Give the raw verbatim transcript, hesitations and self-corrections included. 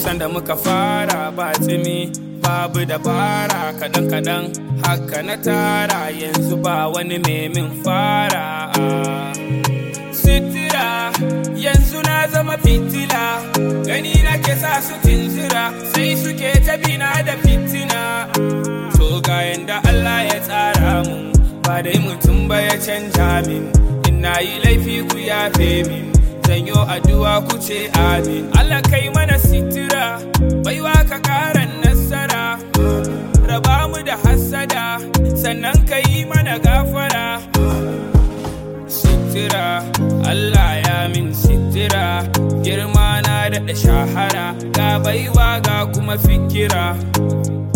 sanda muka fara ba tsimi babu dabara kadan kadan haka na tara yanzu ba wani memin fara sitira yanzu na zama fitila gani nake sa su tinzira sai suke tabina da fitina to ga yanda Allah ya tsara mu ba dai mutum ba ya canja min ina yi laifi ku yafe min zanyo addu'a ku ce amin Allah kai mana sitira baiwa ka karan nasara raba mu da hasada sannan kai mana gafara sitira Allah ya min sitira girma na da shahara ga baiwa ga kuma fikira